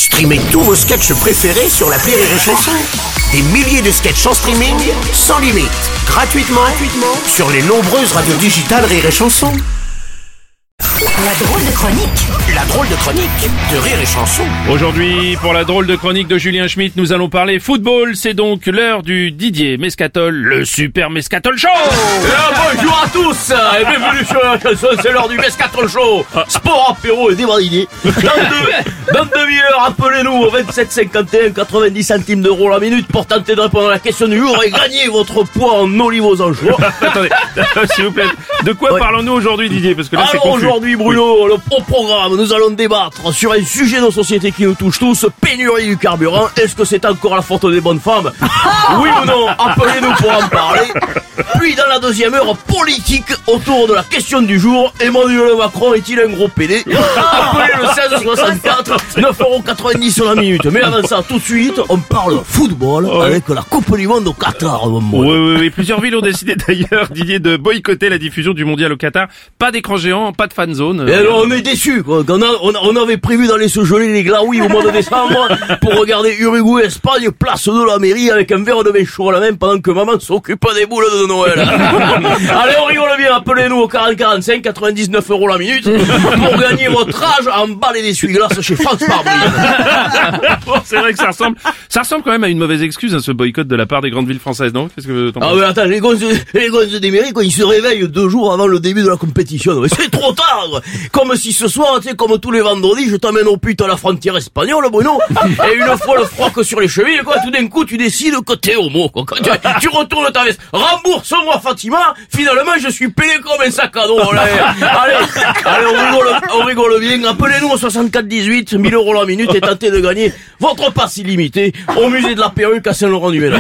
Streamez tous vos sketchs préférés sur l'appli Rire et Chanson. Des milliers de sketchs en streaming, sans limite, gratuitement sur les nombreuses radios digitales Rire et Chanson. La drôle de chronique. La drôle de chronique de Rire et Chanson. Aujourd'hui, pour la drôle de chronique de Julien Schmitt, nous allons parler football. C'est donc l'heure du Didier Mescatol, le Super Mescatol Show. Bonjour à tous et bienvenue sur la chanson, c'est l'heure du Mescatol Show. Sport, apéro et débradillé. Dans demi-heure, appelez-nous au 27 51 90 centimes d'euros la minute pour tenter de répondre à la question du jour et gagner votre poids en olives aux anchois. Attendez, s'il vous plaît, de quoi parlons-nous aujourd'hui, Didier? Parce que là, c'est Alors confus. aujourd'hui, Bruno, au programme, nous allons débattre sur un sujet de société qui nous touche tous, pénurie du carburant. Est-ce que c'est encore la faute des bonnes femmes? Oui ou non? Appelez-nous pour en parler. Puis dans la deuxième heure, politique autour de la question du jour, Emmanuel Macron est-il un gros pédé? Appelez le 16 64, 9,90€ sur la minute. Mais avant ça, tout de suite, on parle football avec la Coupe du Monde au Qatar. Oui. Plusieurs villes ont décidé d'ailleurs, Didier, de boycotter la diffusion du mondial au Qatar. Pas d'écran géant, pas de fan zone. Et alors, on est déçus, quoi. On avait prévu d'aller se geler les glaouis au mois de décembre pour regarder Uruguay-Espagne, place de la mairie avec un verre de vin chaud à la main pendant que maman s'occupe des boules de Noël. Allez, on rigole bien, appelez-nous au 40-45, 99€ la minute pour gagner votre âge en balai d'essuie-glace chez France Parbrise. Bon, c'est vrai que ça ressemble quand même à une mauvaise excuse, hein, ce boycott de la part des grandes villes françaises, non? Qu'est-ce que t'en penses? Ah mais attends, les gonzes des mairies, quoi, ils se réveillent 2 jours avant le début de la compétition. Mais c'est trop tard, quoi. Comme si ce soir, tu sais, comme tous les vendredis, je t'amène au pute à la frontière espagnole, Bruno, et une fois le froc sur les chevilles, quoi, tout d'un coup, tu décides que t'es homo, quoi. Quand tu retournes ta veste, rembourse-moi Fatima, finalement, je suis payé comme un sac à dos. Allez, on rigole bien. Appelez-nous au 64 18, 1000€ la minute et tentez de gagner votre passe illimité au musée de la perruque à Saint-Laurent-du-Ménard.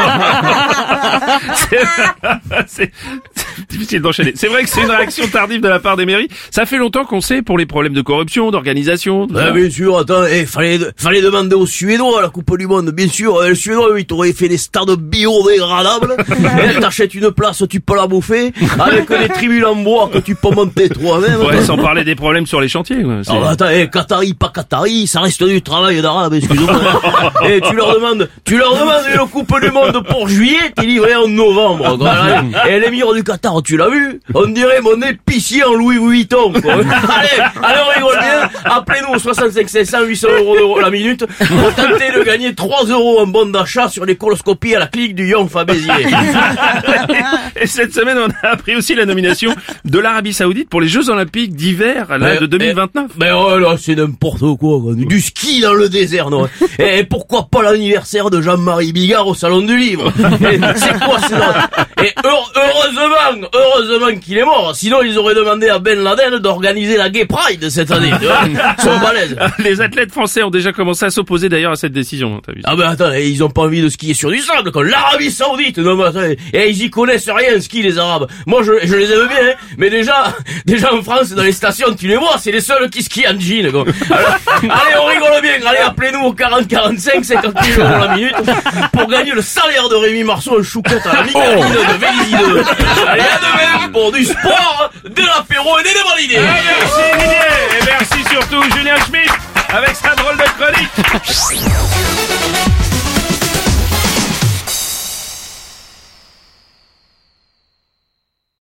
C'est difficile d'enchaîner. C'est vrai que c'est une réaction tardive de la part des mairies. Ça fait longtemps qu'on sait pour les problèmes de corruption, d'organisation. Bien sûr, attends, fallait demander aux Suédois à la Coupe du Monde, bien sûr. Les Suédois, ils t'auraient fait des stades biodégradables. Et t'achètes une place, tu peux la bouffer, avec des tribunes en bois que tu peux monter toi-même. Ouais, sans parler des problèmes sur les chantiers, quoi. Alors attends, Qatari, pas Qatari, ça reste du travail d'arabe, excuse-moi. Et tu leur demandes une Coupe du Monde pour juillet, t'es livré en novembre, quoi. Et l'émir du Qatar, tu l'as vu? On dirait mon épicier en Louis Vuitton, quoi. Allez, on rigole bien. Appelez-nous au 65 500, 800€ la minute pour tenter de gagner 3€ en bon d'achat sur les coloscopies à la clinique du Yon Fabézier. Et cette semaine, on a appris aussi la nomination de l'Arabie Saoudite pour les Jeux Olympiques d'hiver, là, de 2029. Mais oh là, c'est n'importe quoi. Du ski dans le désert, non? Et pourquoi pas l'anniversaire de Jean-Marie Bigard au Salon du Livre? Et c'est quoi, et heureusement qu'il est mort. Sinon, ils auraient demandé à Ben Laden d'organiser la Gay Pride cette année. Ils sont balèzes. Les athlètes français ont déjà commencé à s'opposer d'ailleurs à cette décision, t'as vu? Ah ben attends, ils ont pas envie de skier sur du sable, comme l'Arabie Saoudite. Non mais attends, et ils y connaissent rien, ski, les Arabes. Moi, je les aime bien, hein, mais déjà en France, dans les stations, tu les vois, c'est les seuls qui skient en jean, quoi. Alors, allez, on rigole bien. Allez, appelez-nous au 40-45, 50 € la minute pour gagner le salaire de Rémi Marceau en chouquette à la Micaline de Vélizy 2. Allez, à demain pour du sport, de l'apéro et des débridés. Merci Didier, et merci surtout Julien Schmitt avec sa drôle de chronique.